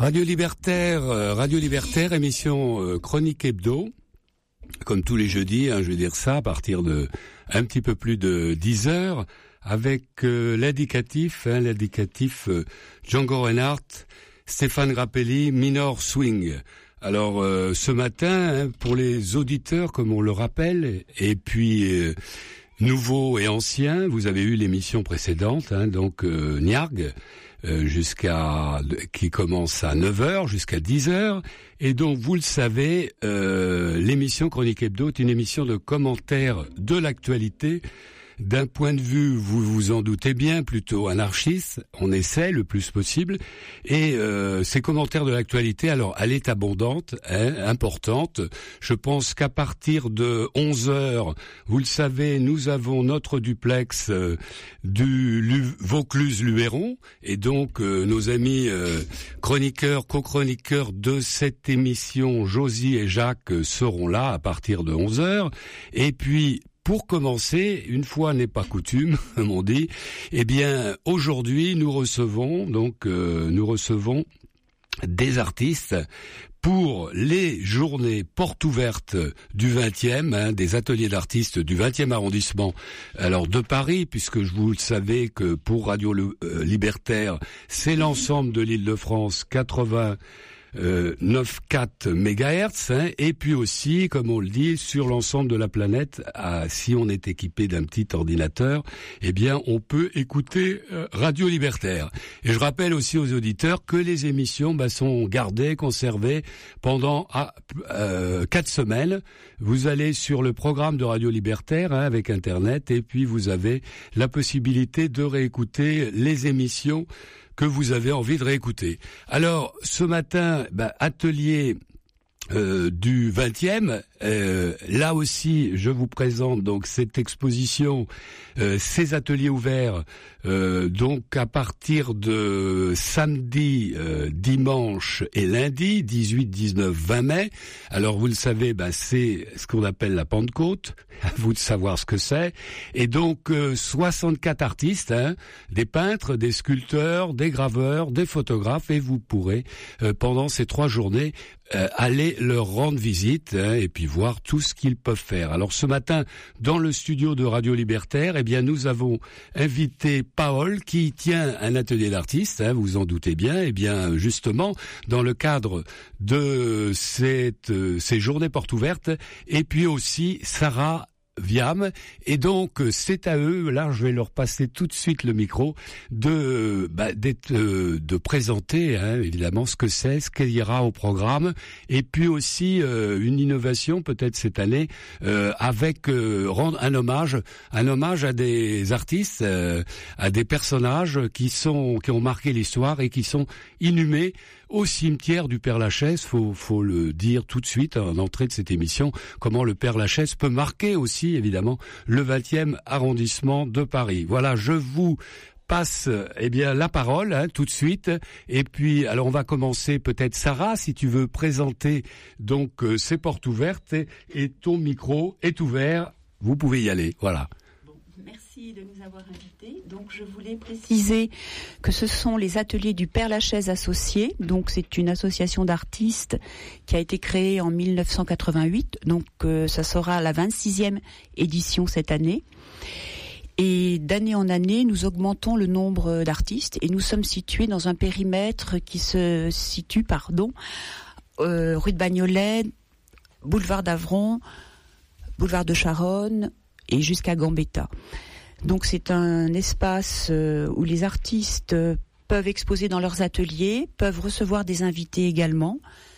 Radio Libertaire, émission Chronique Hebdo, comme tous les jeudis, je vais dire ça, à partir de un petit peu plus de 10 heures, avec l'indicatif Django Reinhardt, Stéphane Grappelli, Minor Swing. Alors ce matin, pour les auditeurs, comme on le rappelle, et puis nouveaux et anciens, vous avez eu l'émission précédente, donc Niarg, qui commence à 9h jusqu'à 10h, et donc vous le savez, l'émission Chronique Hebdo est une émission de commentaires de l'actualité, d'un point de vue, vous vous en doutez bien, plutôt anarchiste. On essaie le plus possible, et ces commentaires de l'actualité, alors elle est abondante, importante. Je pense qu'à partir de 11h, vous le savez, nous avons notre duplex du Vaucluse-Luberon, et donc nos amis co-chroniqueurs de cette émission, Josie et Jacques, seront là à partir de 11h, et puis pour commencer, une fois n'est pas coutume, comme on dit, eh bien aujourd'hui nous recevons des artistes pour les journées portes ouvertes du 20e, des ateliers d'artistes du 20e arrondissement, alors de Paris, puisque vous le savez que pour Radio Libertaire, c'est l'ensemble de l'Île-de-France, 9,4 MHz, et puis aussi, comme on le dit, sur l'ensemble de la planète, si on est équipé d'un petit ordinateur, eh bien, on peut écouter Radio Libertaire. Et je rappelle aussi aux auditeurs que les émissions sont gardées, conservées pendant 4 semaines. Vous allez sur le programme de Radio Libertaire avec Internet, et puis vous avez la possibilité de réécouter les émissions que vous avez envie de réécouter. Alors, ce matin, atelier du 20e, là aussi, je vous présente donc cette exposition, ces ateliers ouverts, donc à partir de samedi, dimanche et lundi, 18, 19, 20 mai. Alors vous le savez, c'est ce qu'on appelle la Pentecôte, à vous de savoir ce que c'est. Et donc 64 artistes, des peintres, des sculpteurs, des graveurs, des photographes, et vous pourrez pendant ces 3 journées aller leur rendre visite, et puis voir tout ce qu'ils peuvent faire. Alors ce matin, dans le studio de Radio Libertaire, eh bien nous avons invité Paul qui tient un atelier d'artistes, vous en doutez bien. Eh bien justement, dans le cadre de ces journées portes ouvertes, et puis aussi Sarah Viam, et donc c'est à eux, là je vais leur passer tout de suite le micro, de présenter évidemment ce que c'est, ce qu'il y aura au programme, et puis aussi une innovation peut-être cette année, avec rendre un hommage à des artistes, à des personnages qui ont marqué l'histoire et qui sont inhumés au cimetière du Père-Lachaise. Faut le dire tout de suite en entrée de cette émission, comment le Père-Lachaise peut marquer aussi évidemment le 20e arrondissement de Paris. Voilà, je vous passe la parole tout de suite, et puis alors on va commencer peut-être Sarah, si tu veux présenter donc ces portes ouvertes, et ton micro est ouvert, vous pouvez y aller. Voilà. Merci de nous avoir invités. Donc je voulais préciser que ce sont les ateliers du Père-Lachaise associés. Donc c'est une association d'artistes qui a été créée en 1988. Donc ça sera la 26e édition cette année. Et d'année en année, nous augmentons le nombre d'artistes, et nous sommes situés dans un périmètre qui se situe, rue de Bagnolet, boulevard d'Avron, boulevard de Charonne et jusqu'à Gambetta. Donc c'est un espace où les artistes peuvent exposer dans leurs ateliers, peuvent recevoir des invités également,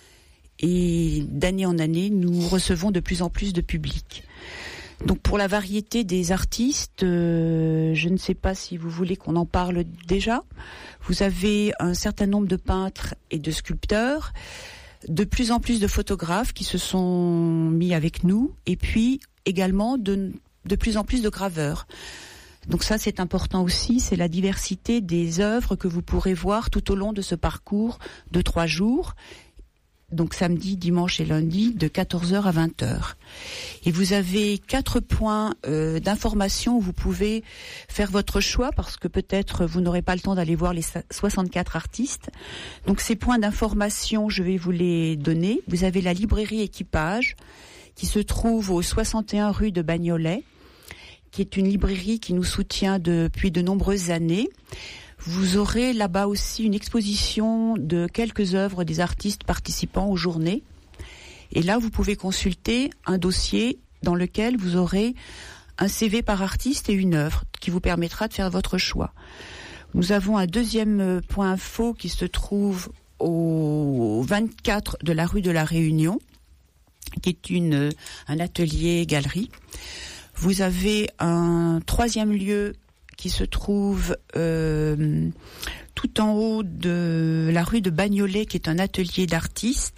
et d'année en année, nous recevons de plus en plus de public. Donc pour la variété des artistes, je ne sais pas si vous voulez qu'on en parle déjà. Vous avez un certain nombre de peintres et de sculpteurs, de plus en plus de photographes qui se sont mis avec nous, et puis également de plus en plus de graveurs. Donc ça, c'est important aussi, c'est la diversité des œuvres que vous pourrez voir tout au long de ce parcours de 3 jours. donc samedi, dimanche et lundi, de 14h à 20h. Et vous avez 4 points d'information où vous pouvez faire votre choix, parce que peut-être vous n'aurez pas le temps d'aller voir les 64 artistes. Donc ces points d'information, je vais vous les donner. Vous avez la librairie Équipage, qui se trouve au 61 rue de Bagnolet, qui est une librairie qui nous soutient depuis de nombreuses années. Vous aurez là-bas aussi une exposition de quelques œuvres des artistes participants aux journées. Et là, vous pouvez consulter un dossier dans lequel vous aurez un CV par artiste et une œuvre qui vous permettra de faire votre choix. Nous avons un deuxième point info qui se trouve au 24 de la rue de la Réunion, qui est un atelier-galerie. Vous avez un troisième lieu qui se trouve tout en haut de la rue de Bagnolet, qui est un atelier d'artistes,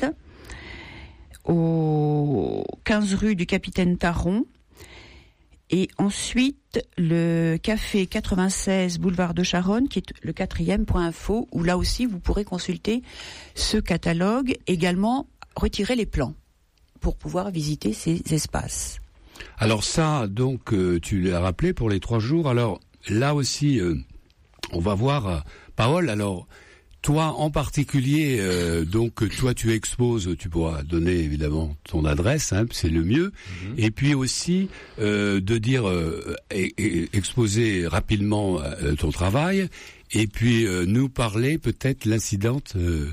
au 15 rue du Capitaine Taron. Et ensuite, le café 96 boulevard de Charonne, qui est le 4e point info, où là aussi vous pourrez consulter ce catalogue, également retirer les plans pour pouvoir visiter ces espaces. Alors ça, donc, tu l'as rappelé pour les 3 jours. Alors là aussi, on va voir, Paol, alors, toi en particulier, donc toi tu exposes, tu pourras donner évidemment ton adresse, hein, c'est le mieux, et puis aussi de dire, exposer rapidement ton travail, et puis nous parler peut-être l'incidente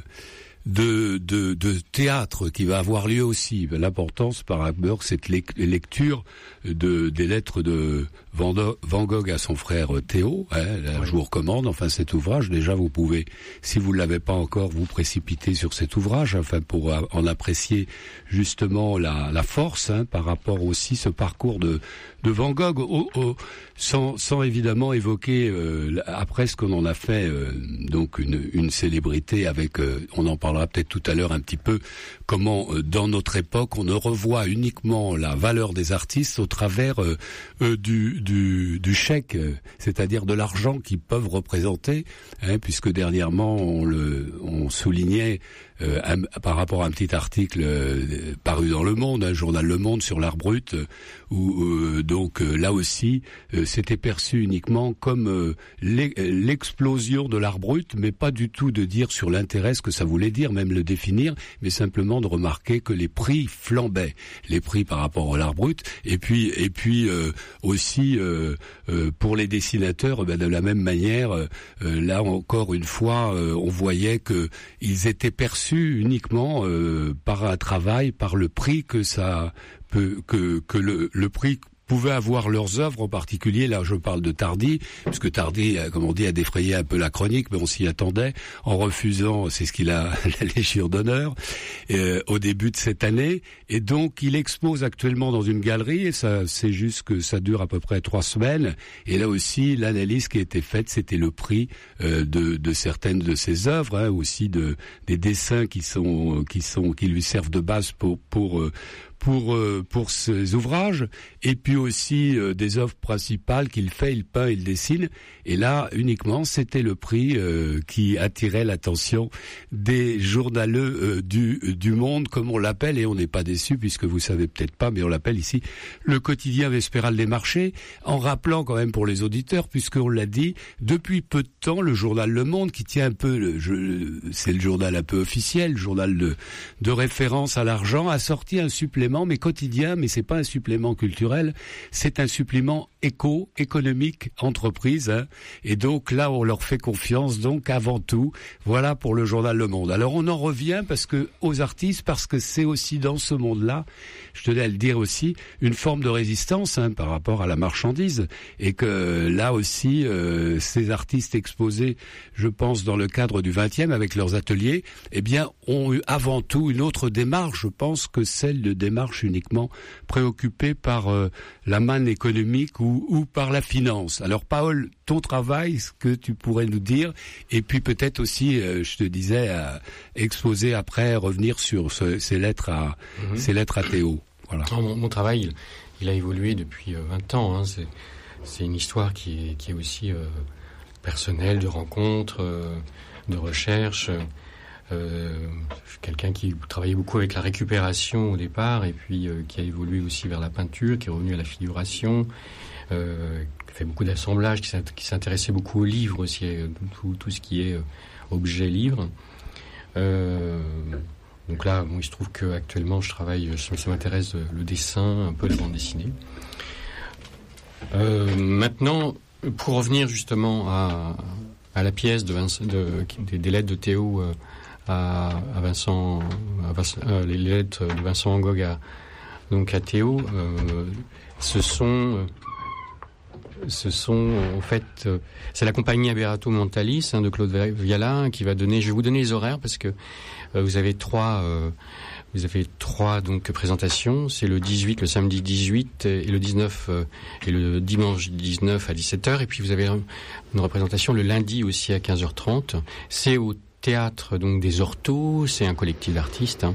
de théâtre qui va avoir lieu aussi. L'importance par rapport à cette lecture des lettres de Van Gogh à son frère Théo, hein, là, oui. Je vous recommande, enfin cet ouvrage, déjà vous pouvez, si vous ne l'avez pas encore, vous précipiter sur cet ouvrage, enfin pour en apprécier justement la force, hein, par rapport aussi ce parcours de Van Gogh, sans évidemment évoquer après ce qu'on en a fait, donc une célébrité avec, on en parlera peut-être tout à l'heure un petit peu, comment dans notre époque on ne revoit uniquement la valeur des artistes au travers du chèque, c'est-à-dire de l'argent qu'ils peuvent représenter, hein, puisque dernièrement on soulignait par rapport à un petit article paru dans Le Monde, un journal Le Monde sur l'art brut, où donc là aussi c'était perçu uniquement comme l'explosion de l'art brut, mais pas du tout de dire sur l'intérêt ce que ça voulait dire, même le définir, mais simplement de remarquer que les prix flambaient, les prix par rapport à l'art brut, et puis aussi pour les dessinateurs, de la même manière, là encore une fois, on voyait que ils étaient perçus uniquement par un travail, par le prix que le prix pouvaient avoir leurs œuvres, en particulier, là je parle de Tardy, puisque Tardy, comme on dit, a défrayé un peu la chronique, mais on s'y attendait, en refusant, c'est ce qu'il a, la Légion d'honneur, au début de cette année, et donc il expose actuellement dans une galerie, et ça, c'est juste que ça dure à peu près 3 semaines, et là aussi, l'analyse qui a été faite, c'était le prix de certaines de ses œuvres, hein, aussi des dessins qui lui servent de base pour ses ouvrages, et puis aussi des œuvres principales qu'il fait, il peint, il dessine, et là uniquement c'était le prix qui attirait l'attention des journaleux du Monde, comme on l'appelle, et on n'est pas déçu puisque vous savez peut-être pas, mais on l'appelle ici le quotidien vespéral des marchés, en rappelant quand même pour les auditeurs, puisqu'on l'a dit, depuis peu de temps, le journal Le Monde, qui tient un peu, c'est le journal un peu officiel, le journal de référence à l'argent, a sorti un supplément, mais quotidien, mais c'est pas un supplément culturel, c'est un supplément économique, entreprise, hein, et donc là on leur fait confiance, donc avant tout, voilà pour le journal Le Monde. Alors on en revient aux artistes, parce que c'est aussi dans ce monde-là, je tenais à le dire aussi, une forme de résistance, hein, par rapport à la marchandise, et que là aussi ces artistes exposés, je pense dans le cadre du 20e avec leurs ateliers, eh bien ont eu avant tout une autre démarche, je pense, que celle de démarche uniquement préoccupée par la manne économique ou par la finance. Alors Paol, ton travail, ce que tu pourrais nous dire, et puis peut-être aussi, je te disais, exposer après, revenir sur ces lettres à Théo. Voilà. Mon travail, il a évolué depuis 20 ans. Hein. C'est une histoire qui est aussi personnelle, de rencontres, de recherche. quelqu'un qui travaillait beaucoup avec la récupération au départ, et puis qui a évolué aussi vers la peinture, qui est revenu à la figuration, qui fait beaucoup d'assemblage, qui s'intéressait beaucoup aux livres aussi, tout ce qui est objet livre. Donc là, il se trouve qu'actuellement, ça m'intéresse le dessin, un peu la bande dessinée. Maintenant, pour revenir justement à la pièce des lettres de Théo à Vincent, les lettres de Vincent Van Gogh à Théo, ce sont en fait, c'est la compagnie Aberrato Montalis de Claude Viala qui va donner. Je vais vous donner les horaires parce que vous avez trois donc présentations. C'est le 18, le samedi 18 et le 19 et le dimanche 19 à 17h. Et puis vous avez une représentation le lundi aussi à 15h30. C'est au théâtre donc des Orteaux. C'est un collectif d'artistes.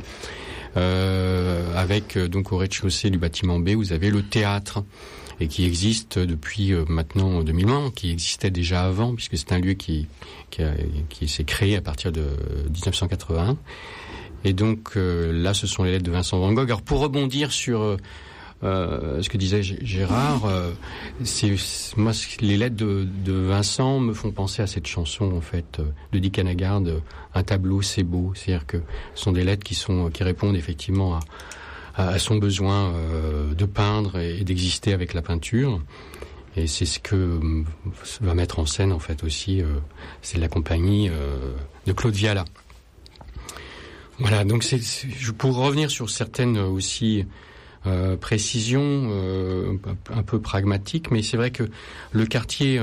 Avec donc au rez-de-chaussée du bâtiment B, vous avez le théâtre. Et qui existe depuis maintenant 2000 ans, qui existait déjà avant, puisque c'est un lieu qui s'est créé à partir de 1981. Et donc là, ce sont les lettres de Vincent Van Gogh. Alors pour rebondir sur ce que disait Gérard, moi les lettres de Vincent me font penser à cette chanson en fait de Dick Anagard, Un tableau c'est beau. C'est-à-dire que ce sont des lettres qui répondent effectivement à son besoin de peindre et d'exister avec la peinture. Et c'est ce que va mettre en scène en fait aussi, c'est la compagnie de Claude Viala. Voilà, donc pour revenir sur certaines aussi précisions un peu pragmatiques, mais c'est vrai que le quartier...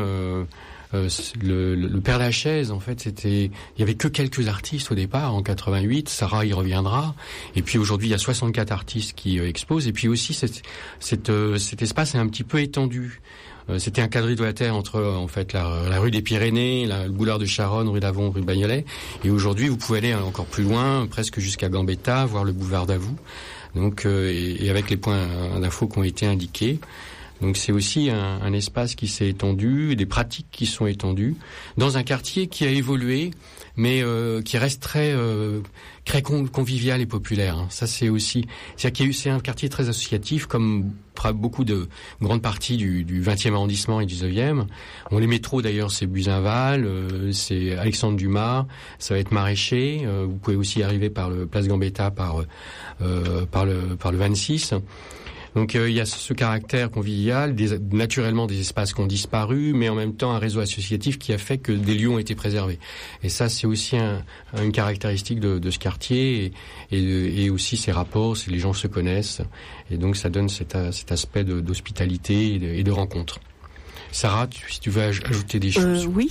le Père-Lachaise, en fait, il y avait que quelques artistes au départ, en 88. Sarah y reviendra. Et puis aujourd'hui, il y a 64 artistes qui exposent. Et puis aussi, cet espace est un petit peu étendu. C'était un quadrilatère entre, en fait, la rue des Pyrénées, le boulevard de Charonne, rue d'Avon, rue Bagnolet. Et aujourd'hui, vous pouvez aller encore plus loin, presque jusqu'à Gambetta, voir le boulevard d'Avoue. Donc, et avec les points d'info qui ont été indiqués. Donc c'est aussi un espace qui s'est étendu, des pratiques qui sont étendues, dans un quartier qui a évolué, mais qui reste très convivial et populaire. Ça c'est aussi, c'est un quartier très associatif, comme beaucoup de grandes parties du 20e arrondissement et du 19e. Les métros d'ailleurs, c'est Buzenval, c'est Alexandre Dumas, ça va être Maraîcher. Vous pouvez aussi arriver par le Place Gambetta, par le 26. Donc il y a ce caractère convivial, naturellement des espaces qui ont disparu, mais en même temps un réseau associatif qui a fait que des lieux ont été préservés. Et ça, c'est aussi une caractéristique de ce quartier et aussi ses rapports, les gens se connaissent. Et donc ça donne cet aspect d'hospitalité et de rencontre. Sarah, si tu veux ajouter des choses. Oui.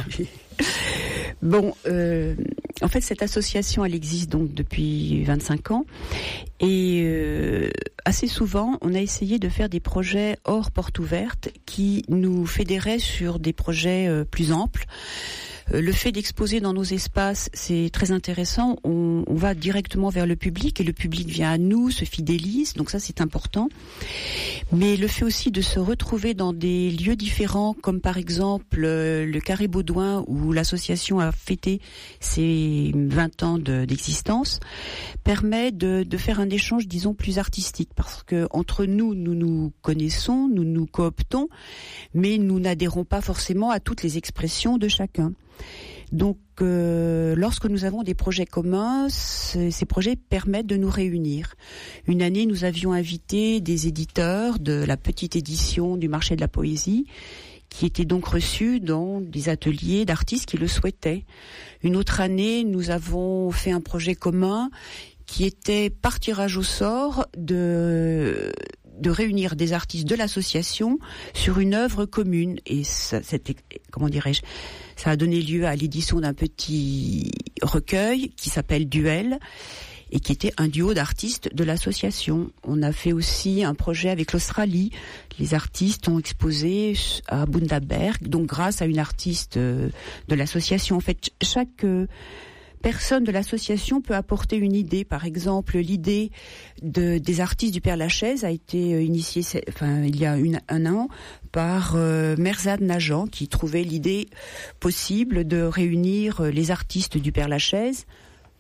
Bon, en fait, cette association, elle existe donc depuis 25 ans. Et assez souvent, on a essayé de faire des projets hors porte ouverte qui nous fédéraient sur des projets plus amples. Le fait d'exposer dans nos espaces, c'est très intéressant. On va directement vers le public et le public vient à nous, se fidélise. Donc ça, c'est important. Mais le fait aussi de se retrouver dans des lieux différents, comme par exemple le Carré Baudouin, où l'association a fêté ses 20 ans d'existence, permet de faire un échange, disons, plus artistique. Parce que entre nous nous connaissons, nous nous cooptons, mais nous n'adhérons pas forcément à toutes les expressions de chacun. Donc, lorsque nous avons des projets communs, ces projets permettent de nous réunir. Une année, nous avions invité des éditeurs de la petite édition du marché de la poésie, qui étaient donc reçus dans des ateliers d'artistes qui le souhaitaient. Une autre année, nous avons fait un projet commun qui était par tirage au sort de réunir des artistes de l'association sur une œuvre commune. Et ça, c'était, comment dirais-je, ça a donné lieu à l'édition d'un petit recueil qui s'appelle Duel et qui était un duo d'artistes de l'association. On a fait aussi un projet avec l'Australie. Les artistes ont exposé à Bundaberg, donc grâce à une artiste de l'association. En fait, chaque personne de l'association peut apporter une idée. Par exemple, l'idée des artistes du Père-Lachaise a été initiée, il y a un an, par Merzad Najan, qui trouvait l'idée possible de réunir les artistes du Père-Lachaise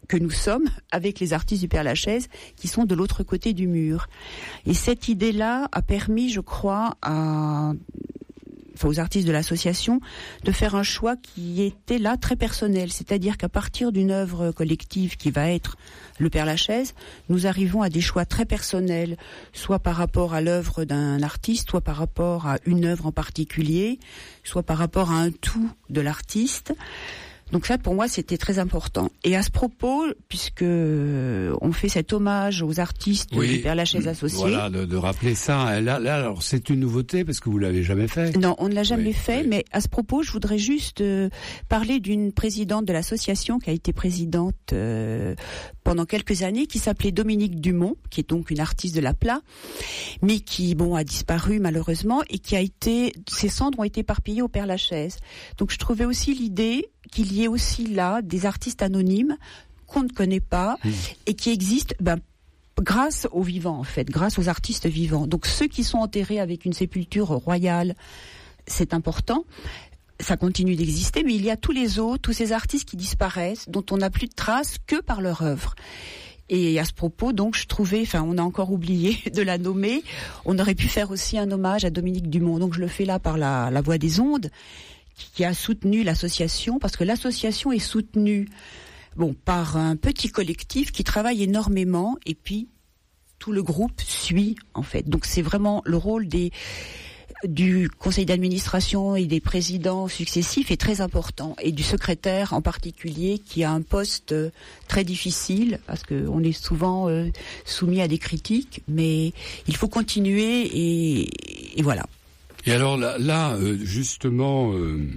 que nous sommes avec les artistes du Père-Lachaise qui sont de l'autre côté du mur. Et cette idée-là a permis, je crois, aux artistes de l'association de faire un choix qui était là très personnel, c'est-à-dire qu'à partir d'une œuvre collective qui va être le Père-Lachaise, nous arrivons à des choix très personnels, soit par rapport à l'œuvre d'un artiste, soit par rapport à une œuvre en particulier, soit par rapport à un tout de l'artiste. Donc ça, pour moi, c'était très important. Et à ce propos, puisque on fait cet hommage aux artistes du Père-Lachaise associés. Voilà, de rappeler ça. Là, alors, c'est une nouveauté parce que vous l'avez jamais fait. Non, on ne l'a jamais fait. Mais à ce propos, je voudrais juste parler d'une présidente de l'association qui a été présidente pendant quelques années, qui s'appelait Dominique Dumont, qui est donc une artiste de l'aplat, mais qui, a disparu malheureusement et ses cendres ont été éparpillées au Père-Lachaise. Donc je trouvais aussi l'idée qu'il y ait aussi là des artistes anonymes qu'on ne connaît pas et qui existent grâce aux vivants, en fait, grâce aux artistes vivants. Donc ceux qui sont enterrés avec une sépulture royale, c'est important, ça continue d'exister, mais il y a tous les autres, tous ces artistes qui disparaissent, dont on n'a plus de traces que par leur œuvre. Et à ce propos, donc, je trouvais, on a encore oublié de la nommer, on aurait pu faire aussi un hommage à Dominique Dumont. Donc je le fais là par la Voix des Ondes, qui a soutenu l'association, parce que l'association est soutenue par un petit collectif qui travaille énormément, et puis tout le groupe suit, en fait. Donc c'est vraiment le rôle du conseil d'administration et des présidents successifs est très important, et du secrétaire en particulier, qui a un poste très difficile, parce qu'on est souvent soumis à des critiques, mais il faut continuer, et voilà. Et alors là justement,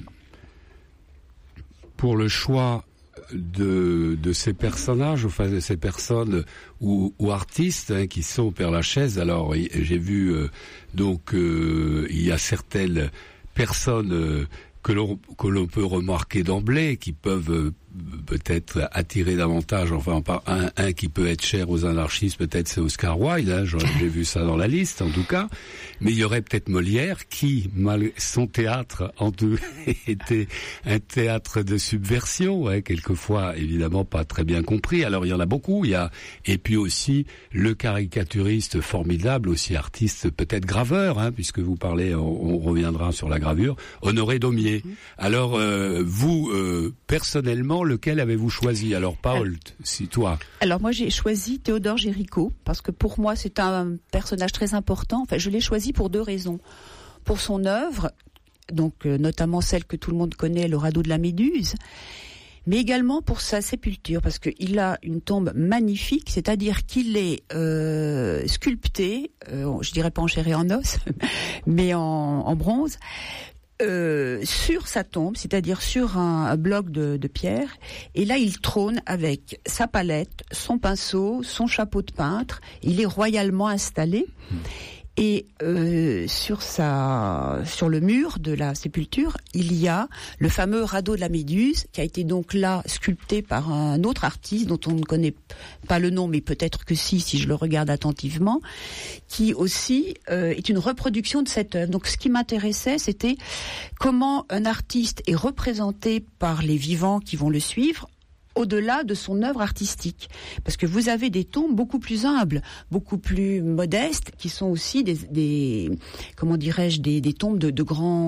pour le choix de ces personnages, enfin de ces personnes ou artistes qui sont au Père-Lachaise, alors j'ai vu il y a certaines personnes que l'on peut remarquer d'emblée, qui peuvent peut-être attirer davantage, un qui peut être cher aux anarchistes, peut-être c'est Oscar Wilde, j'ai vu ça dans la liste en tout cas, mais il y aurait peut-être Molière qui, son théâtre en tout était un théâtre de subversion, quelquefois évidemment pas très bien compris. Alors il y en a beaucoup, et puis aussi le caricaturiste formidable, aussi artiste, peut-être graveur, puisque vous parlez, on reviendra sur la gravure, Honoré Daumier. Alors vous personnellement, lequel avez-vous choisi? Alors Paul, si toi. Alors moi j'ai choisi Théodore Géricault, parce que pour moi c'est un personnage très important. Enfin, je l'ai choisi pour deux raisons. Pour son œuvre, donc notamment celle que tout le monde connaît, le radeau de la Méduse, mais également pour sa sépulture, parce qu'il a une tombe magnifique, c'est-à-dire qu'il est sculpté, je dirais pas en chair et en os, mais en bronze, sur sa tombe, c'est-à-dire sur un bloc de pierre, et là il trône avec sa palette, son pinceau, son chapeau de peintre, il est royalement installé. Et sur le mur de la sépulture, il y a le fameux radeau de la Méduse, qui a été donc là sculpté par un autre artiste dont on ne connaît pas le nom, mais peut-être que si je le regarde attentivement, qui aussi est une reproduction de cette œuvre. Donc ce qui m'intéressait, c'était comment un artiste est représenté par les vivants qui vont le suivre, au-delà de son œuvre artistique. Parce que vous avez des tombes beaucoup plus humbles, beaucoup plus modestes, qui sont aussi des tombes de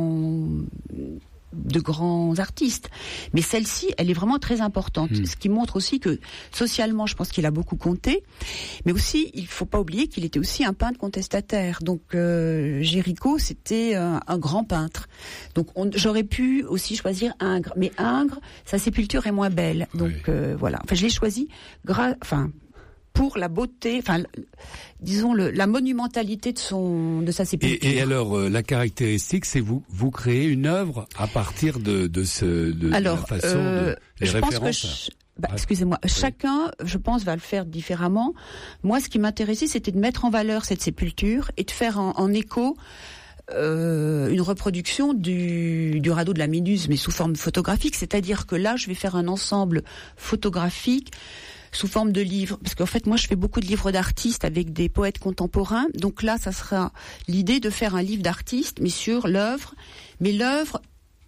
grands artistes. Mais celle-ci, elle est vraiment très importante. Ce qui montre aussi que, socialement, je pense qu'il a beaucoup compté. Mais aussi, il faut pas oublier qu'il était aussi un peintre contestataire. Donc, Géricault, c'était un grand peintre. Donc, j'aurais pu aussi choisir Ingres. Mais Ingres, sa sépulture est moins belle. Donc, voilà. Enfin, je l'ai choisi pour la beauté, disons la monumentalité de sa sépulture. Et alors la caractéristique, c'est vous créez une œuvre à partir de la façon de les références. Excusez-moi, chacun, je pense, va le faire différemment. Moi, ce qui m'intéressait, c'était de mettre en valeur cette sépulture et de faire en écho une reproduction du radeau de la Méduse, mais sous forme photographique. C'est-à-dire que là, je vais faire un ensemble photographique sous forme de livres, parce qu'en fait moi je fais beaucoup de livres d'artistes avec des poètes contemporains, donc là ça sera l'idée de faire un livre d'artiste mais sur l'œuvre,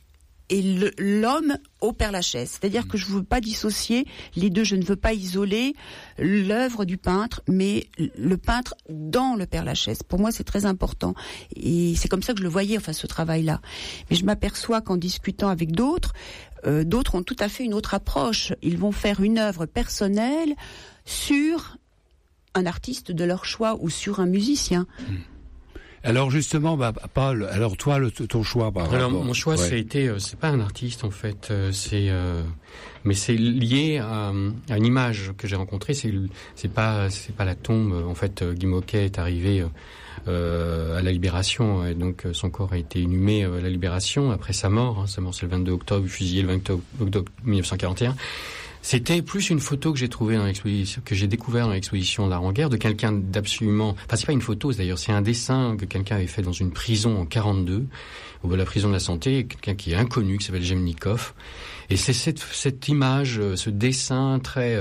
et l'homme au Père-Lachaise. C'est-à-dire que je ne veux pas dissocier les deux, je ne veux pas isoler l'œuvre du peintre, mais le peintre dans le Père-Lachaise. Pour moi, c'est très important. Et c'est comme ça que je le voyais, ce travail-là. Mais je m'aperçois qu'en discutant avec d'autres ont tout à fait une autre approche. Ils vont faire une œuvre personnelle sur un artiste de leur choix ou sur un musicien. Alors justement, Paul, alors toi, ton choix par rapport... Alors mon choix, ça a été, c'est pas un artiste en fait, mais c'est lié à une image que j'ai rencontrée. C'est pas la tombe. En fait, Guy Môquet est arrivé à la Libération, et donc son corps a été inhumé à la Libération après sa mort. Sa mort, c'est le 22 octobre, fusillé le 22 octobre 1941. C'était plus une photo que j'ai trouvée dans l'exposition, que j'ai découvert dans l'exposition de l'art en guerre, de quelqu'un d'absolument... Enfin, c'est pas une photo, d'ailleurs, c'est un dessin que quelqu'un avait fait dans une prison en 42, au bout de la prison de la Santé, quelqu'un qui est inconnu, qui s'appelle Jemnikov. Et c'est cette image, ce dessin très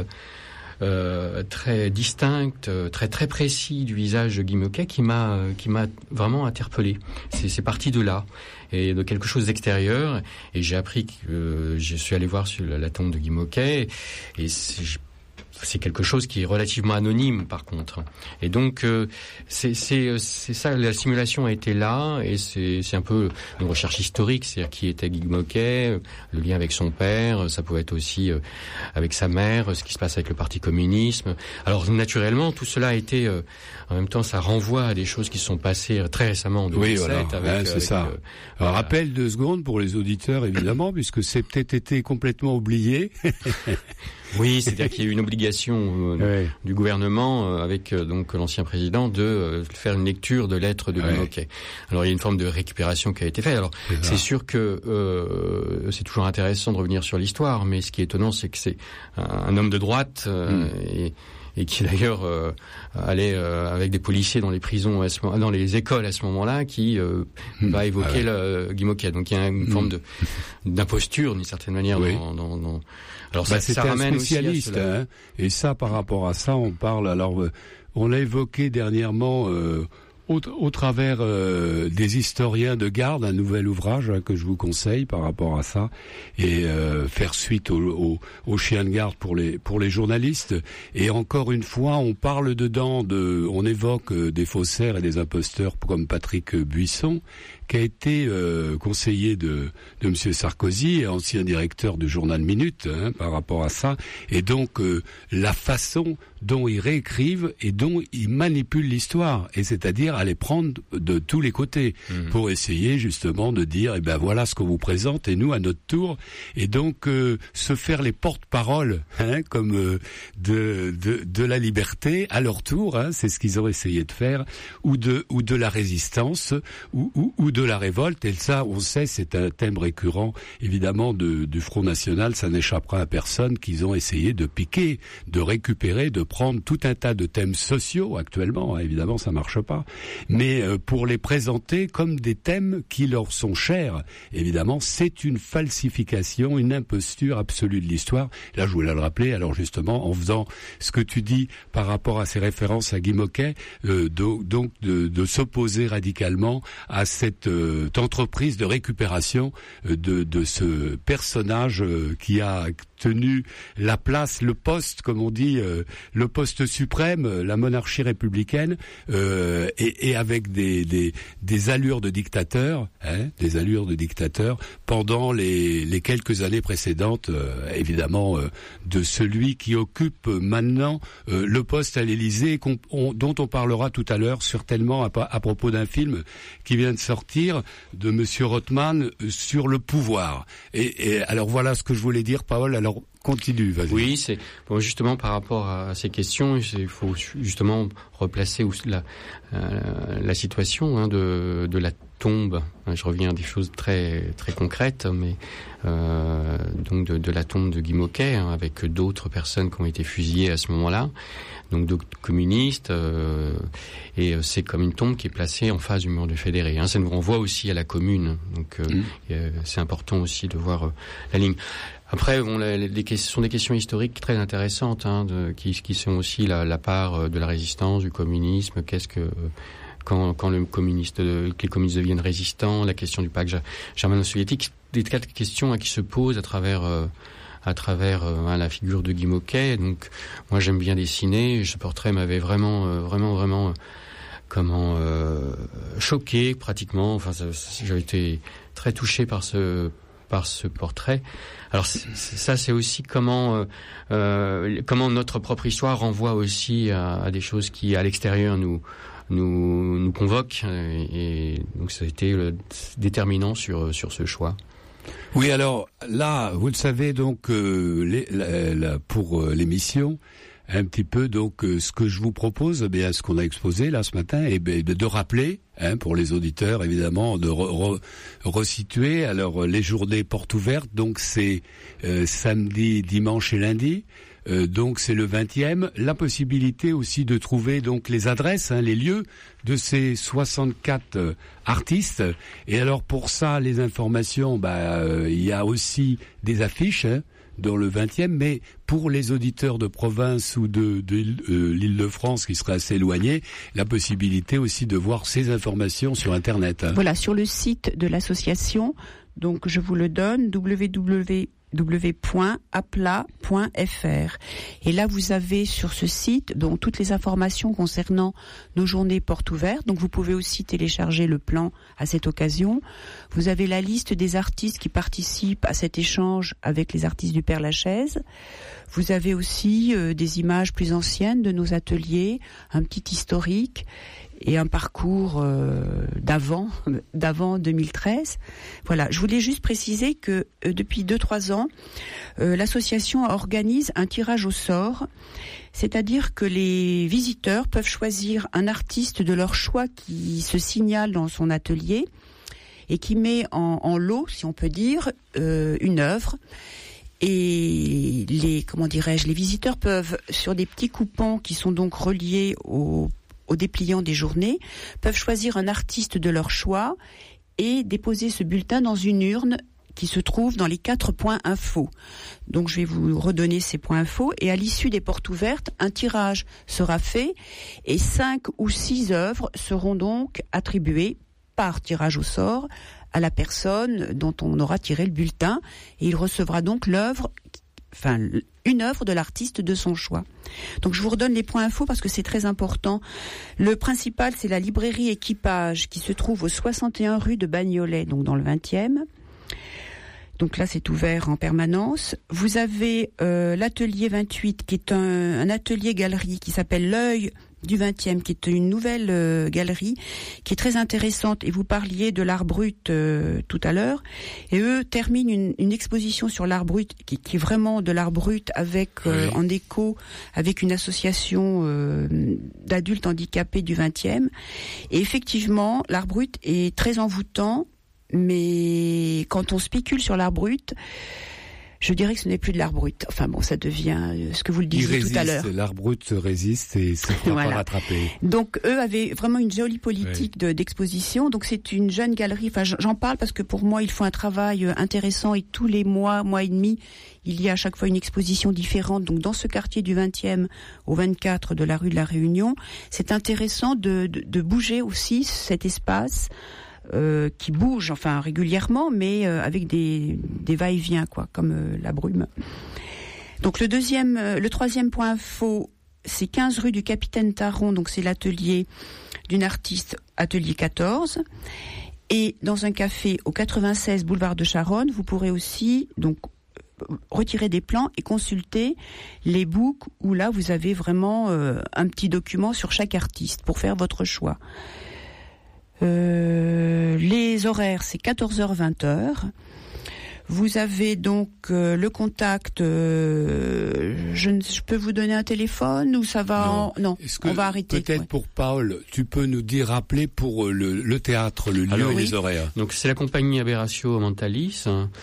distinct, très précis du visage de Guy Môquet qui m'a vraiment interpellé. C'est parti de là, et de quelque chose d'extérieur, et j'ai appris que je suis allé voir sur la tombe de Guy Môquet, et c'est quelque chose qui est relativement anonyme par contre. Et donc c'est ça, la simulation a été là, et c'est un peu une recherche historique, c'est-à-dire qui était Guy Môquet, le lien avec son père, ça pouvait être aussi avec sa mère, ce qui se passe avec le Parti communisme. Alors naturellement, tout cela a été en même temps, ça renvoie à des choses qui sont passées très récemment en 2007. Oui, voilà, c'est ça. Alors, rappel 2 secondes pour les auditeurs, évidemment, puisque c'est peut-être été complètement oublié. Oui, c'est-à-dire qu'il y a eu une obligation du gouvernement avec donc l'ancien président de faire une lecture de lettres de Guy Môquet. Alors il y a une forme de récupération qui a été faite. Alors c'est sûr que c'est toujours intéressant de revenir sur l'histoire, mais ce qui est étonnant, c'est que c'est un homme de droite et qui d'ailleurs allait avec des policiers dans les prisons, dans les écoles à ce moment-là, qui va évoquer Guy Môquet. Donc il y a une forme d'imposture d'une certaine manière dans alors ça ramène un spécialiste, aussi à cela. Et ça, par rapport à ça, on parle. Alors, on l'a évoqué dernièrement au travers des historiens de garde, un nouvel ouvrage que je vous conseille par rapport à ça, et faire suite aux chiens de garde pour les journalistes. Et encore une fois, on parle dedans on évoque des faussaires et des imposteurs comme Patrick Buisson, qui a été conseiller de Monsieur Sarkozy et ancien directeur du journal Minute, par rapport à ça. Et donc la façon dont ils réécrivent et dont ils manipulent l'histoire, et c'est-à-dire à les prendre de tous les côtés pour essayer justement de dire voilà ce qu'on vous présente, et nous à notre tour, et donc se faire les porte-paroles comme de la liberté à leur tour, c'est ce qu'ils ont essayé de faire, ou de la résistance, ou de la révolte. Et ça, on sait, c'est un thème récurrent évidemment du Front National, ça n'échappera à personne, qu'ils ont essayé de piquer, de récupérer, de prendre tout un tas de thèmes sociaux actuellement, évidemment ça marche pas, mais pour les présenter comme des thèmes qui leur sont chers. Évidemment, c'est une falsification, une imposture absolue de l'histoire. Là, je voulais le rappeler, alors justement, en faisant ce que tu dis par rapport à ces références à Guy Môquet, donc de s'opposer radicalement à cette entreprise de récupération de ce personnage qui a tenu la place, le poste, comme on dit, le poste suprême, la monarchie républicaine, et avec des allures de dictateur, des allures de dictateur pendant les quelques années précédentes, évidemment, de celui qui occupe maintenant le poste à l'Élysée, dont on parlera tout à l'heure, certainement à propos d'un film qui vient de sortir de Monsieur Rothman sur le pouvoir. Et alors voilà ce que je voulais dire, Paul. Alors continue, vas-y. Oui, c'est justement par rapport à ces questions, il faut justement replacer la situation de la tombe. Je reviens à des choses très très concrètes, mais donc de la tombe de Guy Môquet, avec d'autres personnes qui ont été fusillées à ce moment-là, donc d'autres communistes, et c'est comme une tombe qui est placée en face du mur de Fédéré. Ça nous renvoie aussi à la Commune, donc c'est important aussi de voir la ligne. Après, ce sont des questions historiques très intéressantes, qui sont aussi la part de la résistance, du communisme. Qu'est-ce que quand les communistes deviennent résistants, la question du pacte germano-soviétique. tas de questions qui se posent à travers la figure de Guy Môquet. Donc moi j'aime bien dessiner. Ce portrait m'avait vraiment choqué pratiquement. Enfin, j'avais été très touché par ce portrait. Alors ça, c'est aussi comment notre propre histoire renvoie aussi à des choses qui à l'extérieur nous convoquent. Et donc ça a été déterminant sur ce choix. Oui, alors là, vous le savez, donc pour l'émission, un petit peu, donc ce que je vous propose, bien ce qu'on a exposé là ce matin, et de rappeler, pour les auditeurs évidemment, de resituer. Alors les journées portes ouvertes, donc c'est samedi, dimanche et lundi. Donc c'est le 20e, la possibilité aussi de trouver donc les adresses, les lieux de ces 64 artistes. Et alors pour ça, les informations, il y a aussi des affiches dans le 20e, mais pour les auditeurs de province ou de l'Île-de-France qui seraient assez éloignés, la possibilité aussi de voir ces informations sur Internet. Voilà, sur le site de l'association, donc je vous le donne, www.apla.fr. Et là, vous avez sur ce site donc toutes les informations concernant nos journées portes ouvertes. Donc, vous pouvez aussi télécharger le plan à cette occasion. Vous avez la liste des artistes qui participent à cet échange avec les artistes du Père-Lachaise. Vous avez aussi des images plus anciennes de nos ateliers, un petit historique et un parcours d'avant 2013. Voilà, je voulais juste préciser que depuis 2-3 ans, l'association organise un tirage au sort, c'est-à-dire que les visiteurs peuvent choisir un artiste de leur choix qui se signale dans son atelier et qui met en lot, si on peut dire, une œuvre. Et les visiteurs peuvent, sur des petits coupons qui sont donc reliés au dépliant des journées, peuvent choisir un artiste de leur choix et déposer ce bulletin dans une urne qui se trouve dans les 4 points info. Donc je vais vous redonner ces points info et à l'issue des portes ouvertes, un tirage sera fait et 5 ou 6 œuvres seront donc attribuées par tirage au sort à la personne dont on aura tiré le bulletin et il recevra donc une œuvre de l'artiste de son choix. Donc je vous redonne les points info parce que c'est très important. Le principal, c'est la librairie Équipage qui se trouve au 61 rue de Bagnolet, donc dans le 20e. Donc là, c'est ouvert en permanence. Vous avez l'atelier 28 qui est un atelier-galerie qui s'appelle l'Œil du 20e, qui est une nouvelle galerie qui est très intéressante. Et vous parliez de l'art brut tout à l'heure. Et eux terminent une exposition sur l'art brut qui est vraiment de l'art brut avec en écho avec une association d'adultes handicapés du 20e. Et effectivement, l'art brut est très envoûtant. Mais quand on spécule sur l'art brut, je dirais que ce n'est plus de l'art brut. Enfin bon, ça devient ce que vous le disiez tout à l'heure. L'art brut résiste et se fera pas rattraper. Donc eux avaient vraiment une jolie politique d'exposition. Donc c'est une jeune galerie. Enfin, j'en parle parce que pour moi, ils font un travail intéressant et tous les mois et demi, il y a à chaque fois une exposition différente. Donc dans ce quartier du 20e au 24 de la rue de la Réunion, c'est intéressant de bouger aussi cet espace. Qui bouge régulièrement, mais avec des va-et-vient comme la brume. Donc le troisième point info, c'est 15 rue du Capitaine Taron, donc c'est l'atelier d'une artiste, atelier 14. Et dans un café au 96 boulevard de Charonne, vous pourrez aussi donc retirer des plans et consulter les books où là vous avez vraiment un petit document sur chaque artiste pour faire votre choix. Les horaires, c'est 14h-20h. Vous avez donc le contact. Je peux vous donner un téléphone ou ça va Non, on va arrêter. Peut-être pour Paul, tu peux nous rappeler pour le théâtre, le lieu et les horaires. Donc c'est la compagnie Aberratio Mentalis.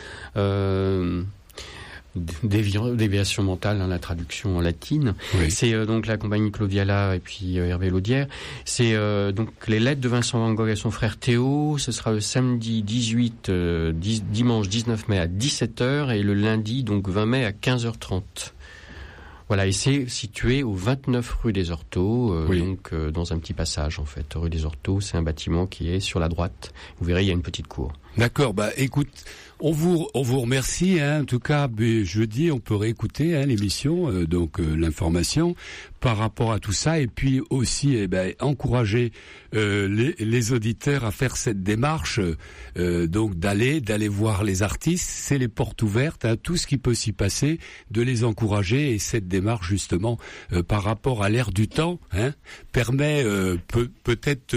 Déviation mentale, la traduction en latine. Oui. C'est donc la compagnie Claudiala et puis Hervé Laudière. C'est donc les lettres de Vincent Van Gogh et son frère Théo. Ce sera le samedi dimanche 19 mai à 17h et le lundi donc 20 mai à 15h30. Voilà, et c'est situé au 29 rue des Orteaux, donc dans un petit passage en fait. Rue des Orteaux, c'est un bâtiment qui est sur la droite. Vous verrez, il y a une petite cour. D'accord, écoute, on vous remercie, en tout cas, jeudi, on peut réécouter l'émission, l'information par rapport à tout ça, et puis aussi encourager les auditeurs à faire cette démarche, donc d'aller voir les artistes, c'est les portes ouvertes, tout ce qui peut s'y passer, de les encourager, et cette démarche justement par rapport à l'ère du temps, permet peut-être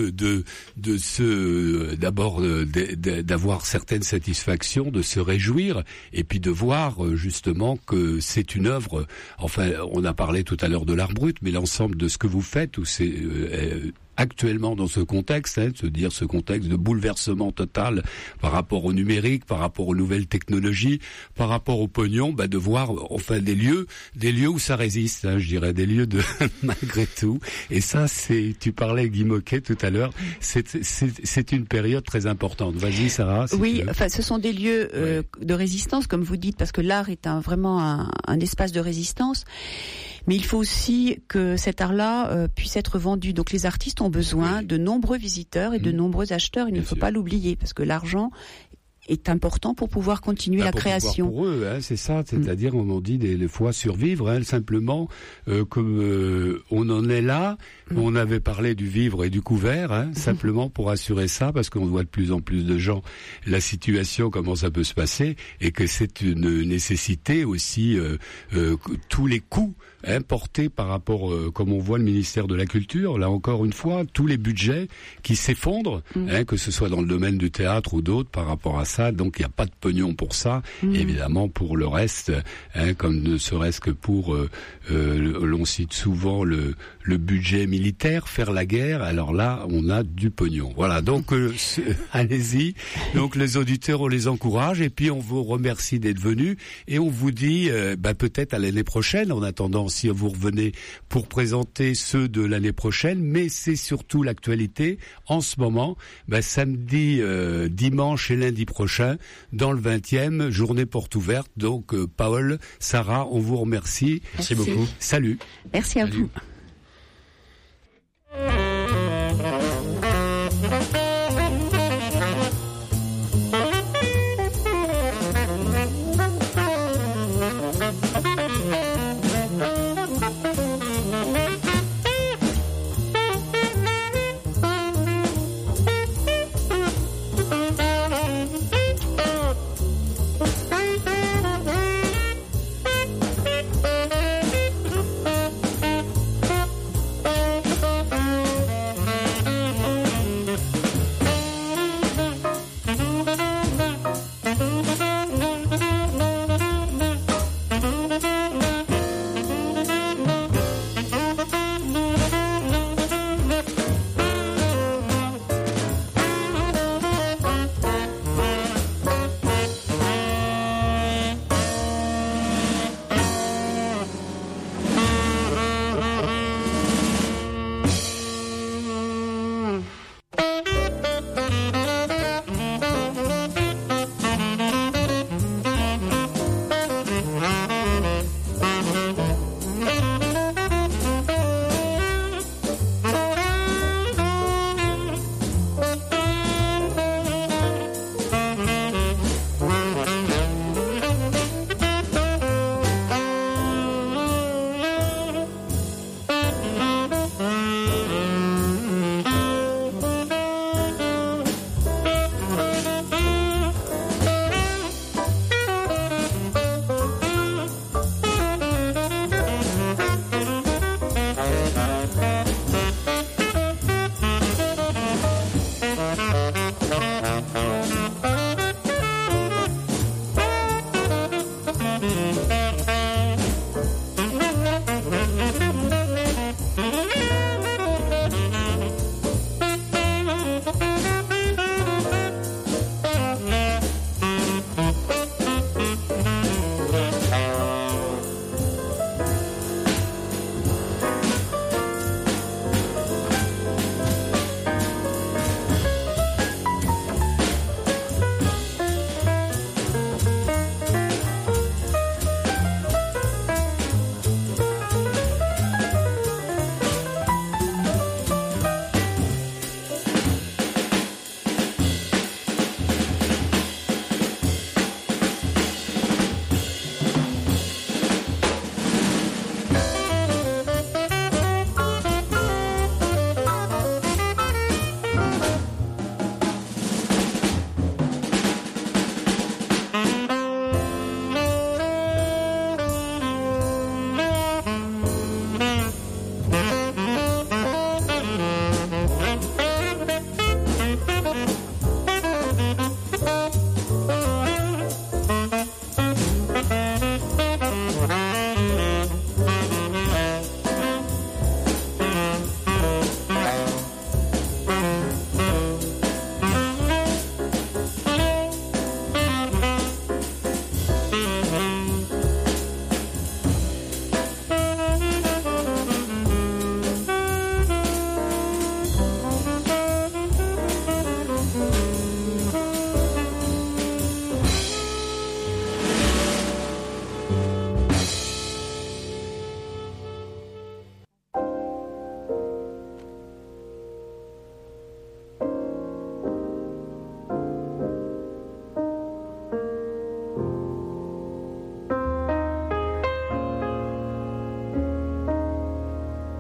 d'avoir certaines satisfactions, de se réjouir, et puis de voir justement que c'est une œuvre. Enfin, on a parlé tout à l'heure de l'art brut, mais l'ensemble de ce que vous faites, où c'est actuellement dans ce contexte, ce contexte de bouleversement total par rapport au numérique, par rapport aux nouvelles technologies, par rapport au pognon, de voir des lieux où ça résiste, je dirais, des lieux de malgré tout. Et ça, tu parlais Guy Moquet tout à l'heure, c'est une période très importante. Vas-y, Sarah. Oui, ce sont des lieux de résistance, comme vous dites, parce que l'art est vraiment un espace de résistance. Mais il faut aussi que cet art-là puisse être vendu. Donc les artistes ont besoin de nombreux visiteurs et de nombreux acheteurs. Il ne faut pas l'oublier, parce que l'argent est important pour pouvoir continuer la création. Pour eux, c'est ça. C'est-à-dire, on dit des fois survivre, simplement, comme on en est là. On avait parlé du vivre et du couvert, simplement pour assurer ça, parce qu'on voit de plus en plus de gens la situation, comment ça peut se passer, et que c'est une nécessité aussi, tous les coûts portés par rapport, comme on voit le ministère de la Culture, là encore une fois, tous les budgets qui s'effondrent, que ce soit dans le domaine du théâtre ou d'autres par rapport à ça. Donc il n'y a pas de pognon pour ça. Évidemment, pour le reste, comme ne serait-ce que pour, l'on cite souvent le budget militaire, faire la guerre. Alors là, on a du pognon. Voilà. Donc allez-y. Donc les auditeurs, on les encourage, et puis on vous remercie d'être venus, et on vous dit peut-être à l'année prochaine. En attendant, si vous revenez pour présenter ceux de l'année prochaine, mais c'est surtout l'actualité en ce moment. Samedi, dimanche et lundi prochain, dans le 20e, journée porte ouverte. Donc Paul, Sarah, on vous remercie. Merci beaucoup. Salut. Merci à vous.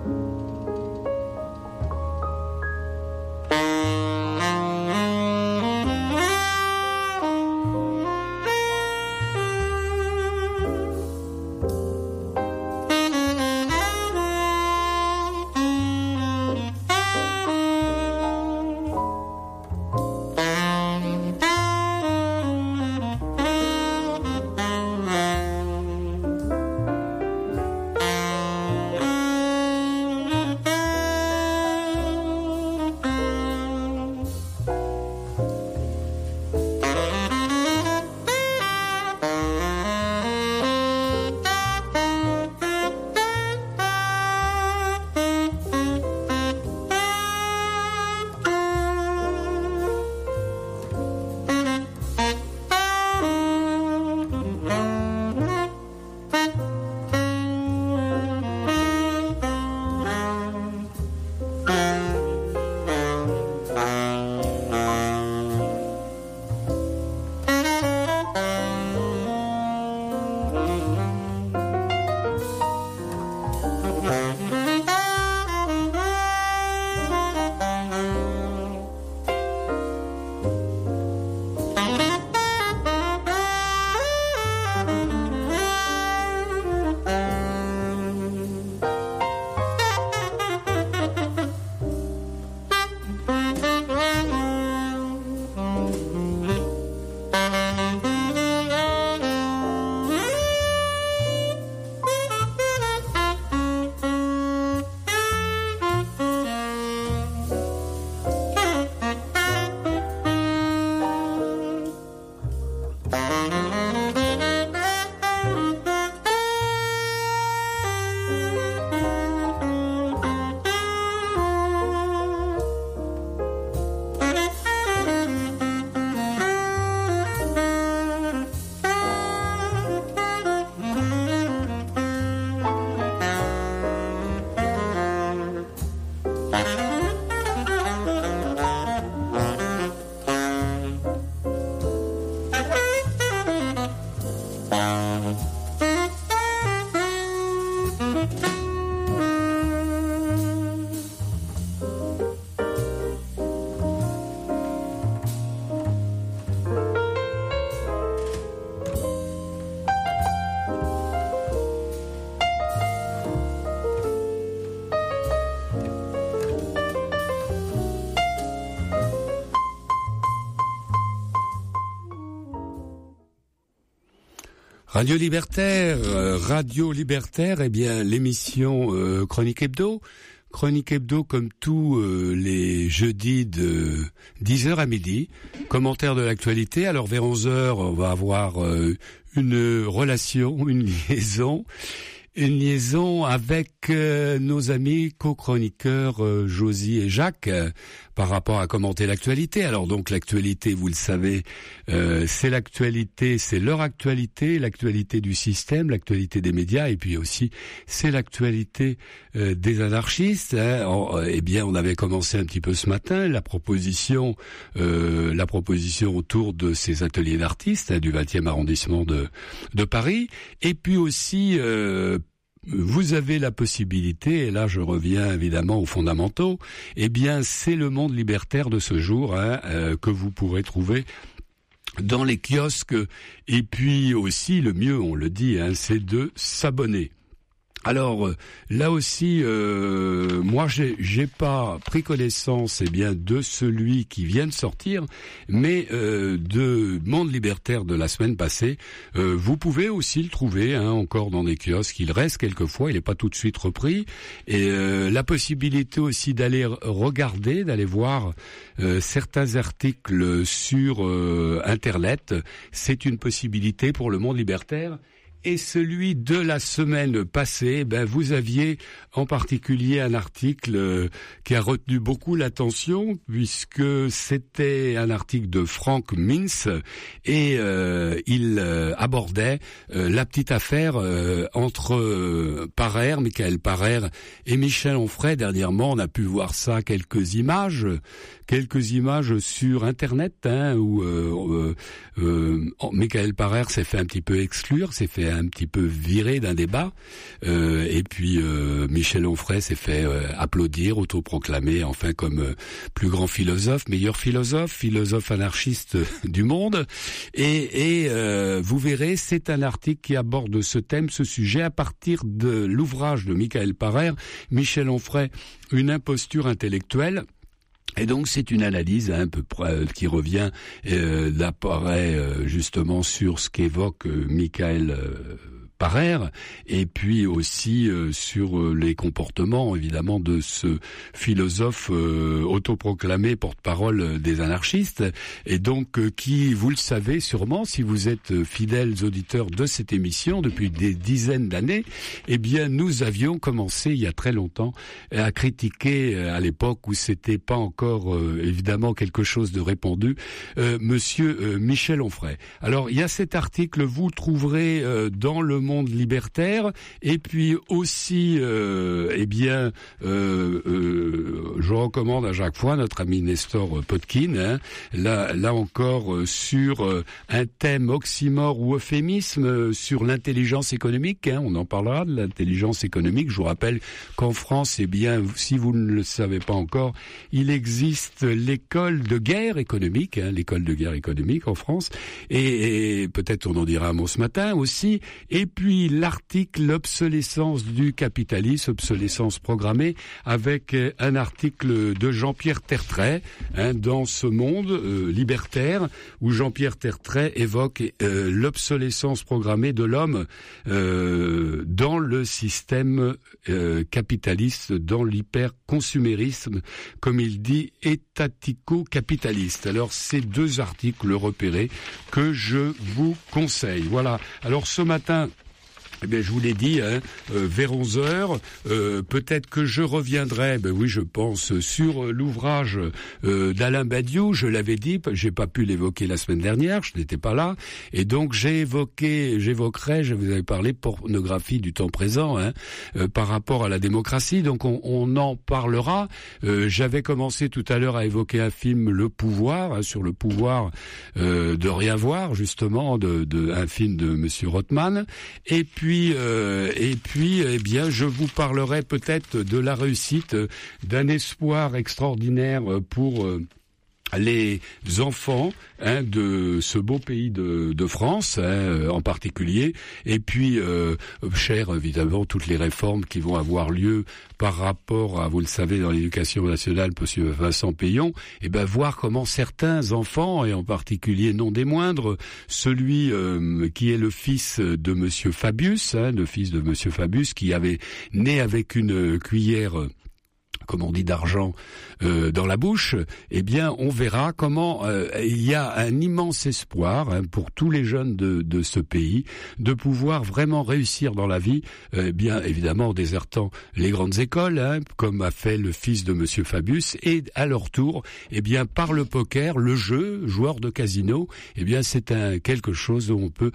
Radio Libertaire, eh bien l'émission Chronique Hebdo. Chronique Hebdo comme tous les jeudis de 10h à midi. Commentaire de l'actualité. Alors vers 11h, on va avoir une relation, une liaison avec nos amis co-chroniqueurs Josie et Jacques par rapport à commenter l'actualité. Alors donc l'actualité, vous le savez, c'est l'actualité, c'est leur actualité, l'actualité du système, l'actualité des médias, et puis aussi c'est l'actualité des anarchistes. Eh bien, on avait commencé un petit peu ce matin la proposition autour de ces ateliers d'artistes du 20e arrondissement de Paris, et puis aussi vous avez la possibilité, et là je reviens évidemment aux fondamentaux, eh bien c'est le monde libertaire de ce jour que vous pourrez trouver dans les kiosques, et puis aussi le mieux, on le dit, c'est de s'abonner. Alors là aussi, moi j'ai pas pris connaissance de celui qui vient de sortir, mais de Monde Libertaire de la semaine passée. Vous pouvez aussi le trouver encore dans des kiosques. Il reste quelquefois, il n'est pas tout de suite repris. Et la possibilité aussi d'aller regarder, d'aller voir certains articles sur Internet, c'est une possibilité pour le Monde Libertaire. Et celui de la semaine passée, vous aviez en particulier un article qui a retenu beaucoup l'attention, puisque c'était un article de Frank Mintz, et il abordait la petite affaire entre Michael Parer et Michel Onfray. Dernièrement, on a pu voir ça, quelques images sur Internet, où Michael Parer s'est fait un petit peu exclure, s'est fait a un petit peu viré d'un débat. Et puis Michel Onfray s'est fait applaudir, autoproclamé enfin comme plus grand philosophe, meilleur philosophe anarchiste du monde. Et vous verrez, c'est un article qui aborde ce thème, ce sujet, à partir de l'ouvrage de Michael Parer, Michel Onfray, Une imposture intellectuelle. Et donc c'est une analyse un peu qui revient d'appareil justement sur ce qu'évoque Michael Parer, et puis aussi sur les comportements évidemment de ce philosophe autoproclamé porte-parole des anarchistes, et donc qui, vous le savez sûrement si vous êtes fidèles auditeurs de cette émission depuis des dizaines d'années, eh bien nous avions commencé il y a très longtemps à critiquer, à l'époque où c'était pas encore évidemment quelque chose de répandu, monsieur Michel Onfray. Alors il y a cet article, vous trouverez dans le Monde libertaire, et puis aussi je recommande à chaque fois notre ami Nestor Podkin, là encore sur un thème oxymore ou euphémisme sur l'intelligence économique, on en parlera de l'intelligence économique. Je vous rappelle qu'en France, si vous ne le savez pas encore, il existe l'école de guerre économique, l'école de guerre économique en France, et peut-être on en dira un mot ce matin aussi. Et puis l'article L'obsolescence du capitalisme, obsolescence programmée, avec un article de Jean-Pierre Tertrais, dans Ce Monde libertaire, où Jean-Pierre Tertrais évoque l'obsolescence programmée de l'homme dans le système capitaliste, dans l'hyperconsumérisme, comme il dit, étatico-capitaliste. Alors ces deux articles repérés que je vous conseille. Voilà. Alors ce matin, eh bien, je vous l'ai dit, vers 11h, peut-être que je reviendrai, oui, je pense, sur l'ouvrage d'Alain Badiou. Je l'avais dit, j'ai pas pu l'évoquer la semaine dernière, je n'étais pas là, et donc j'évoquerai, je vous avais parlé pornographie du temps présent, par rapport à la démocratie. Donc on en parlera. J'avais commencé tout à l'heure à évoquer un film, Le Pouvoir, sur le pouvoir de rien voir, justement, un film de Monsieur Rothman, et puis, eh bien, je vous parlerai peut-être de la réussite d'un espoir extraordinaire pour les enfants de ce beau pays de France, en particulier, et puis cher évidemment toutes les réformes qui vont avoir lieu par rapport à, vous le savez, dans l'éducation nationale, monsieur Vincent Payon, et voir comment certains enfants, et en particulier non des moindres, celui qui est le fils de monsieur Fabius, le fils de monsieur Fabius, qui avait né avec une cuillère, comme on dit, d'argent dans la bouche, eh bien, on verra comment il y a un immense espoir pour tous les jeunes de ce pays de pouvoir vraiment réussir dans la vie, bien évidemment en désertant les grandes écoles, comme a fait le fils de monsieur Fabius, et à leur tour, eh bien, par le poker, le jeu, joueur de casino, eh bien, c'est quelque chose où on peut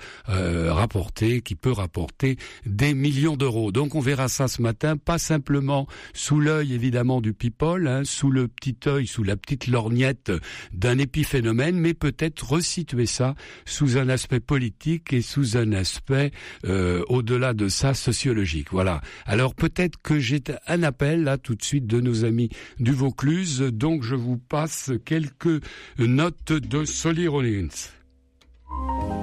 qui peut rapporter des millions d'euros. Donc, on verra ça ce matin, pas simplement sous l'œil évidemment du people, sous le petit œil, sous la petite lorgnette d'un épiphénomène, mais peut-être resituer ça sous un aspect politique et sous un aspect au-delà de ça sociologique. Voilà. Alors peut-être que j'ai un appel là tout de suite de nos amis du Vaucluse, donc je vous passe quelques notes de Sonny Rollins.